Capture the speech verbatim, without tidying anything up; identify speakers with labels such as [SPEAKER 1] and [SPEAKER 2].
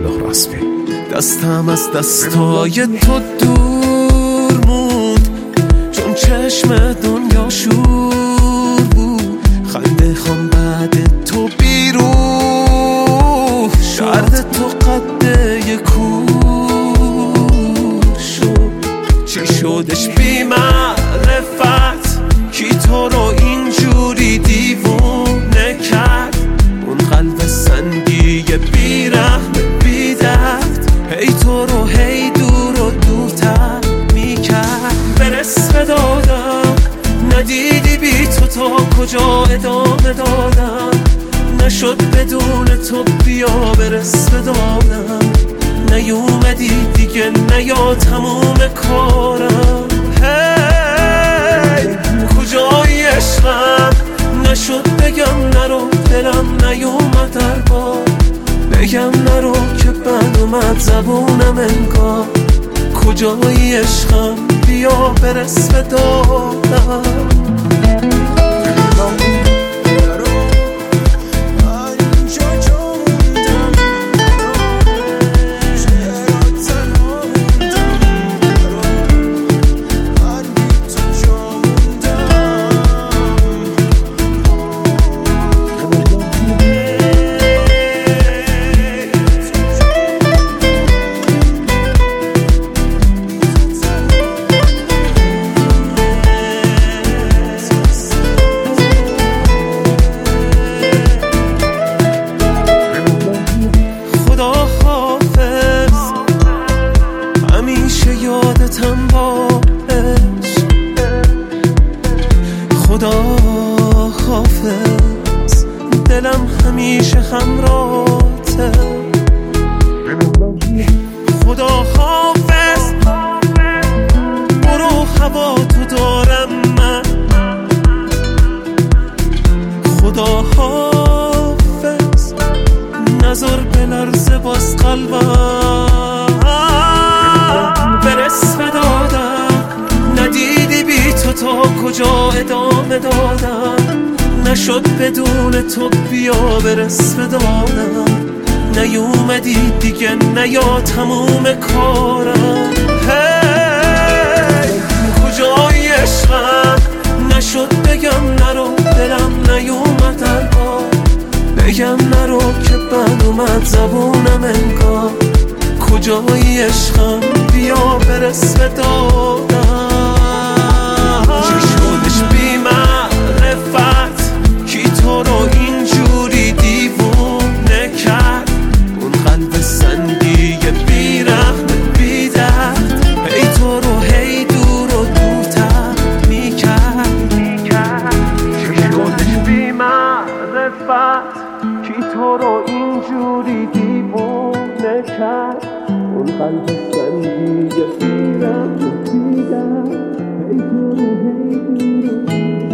[SPEAKER 1] لهراسبی.
[SPEAKER 2] دستم از دستای تو دور موند، چون چشم دنیا شور بود. خنده خان بعد تو بیروح شد، درد تو قده کور شد. چی شدش بی معرفت کی تو رو اینجوری دیوونه کرد؟ اون قلب سنگی بی رحم بی درد هی تو رو هی دور و دورتر میکرد. برس به دادم ندیدی بی تو تا کجا ادامه دادم، نشد بدون تو بیا برس به دادم. نیومدی دیگه نیا تموم کارم. هی کجای عشقم نشد بگم نرو، دلم نیومد در بار بگم نرو که بد اومد زبونم انگار. کجای عشقم بیا برس به دادم. یادتم باش خدا حافظ، دلم همیشه همراهته. خدا حافظ برو هوا تو دارم من. خدا حافظ نظر به لرزه باز قلبم. برس به دادم ندیدی بی تو تا کجا ادامه دادم، نشد بدون تو بیا برس به دادم. نیومدی دیگه نیا تموم کارم. هی کجای عشقم نشد بگم نرو، دلم نیومد در بار بگم نرو که بد اومد زبونم انگار. کجای عشقم بیا برس به دادم. چی شدش بی معرفت کی تو رو اینجوری دیوونه کرد؟ اون قلب سنگی بی رحم بی درد هی تو رو هی دور و دورتر میکرد. چی شدش بی معرفت کی تو رو اینجوری دیوونه کرد؟ اون قلب سنگی بی رحم بی درد هی تو رو هی دور و دورتر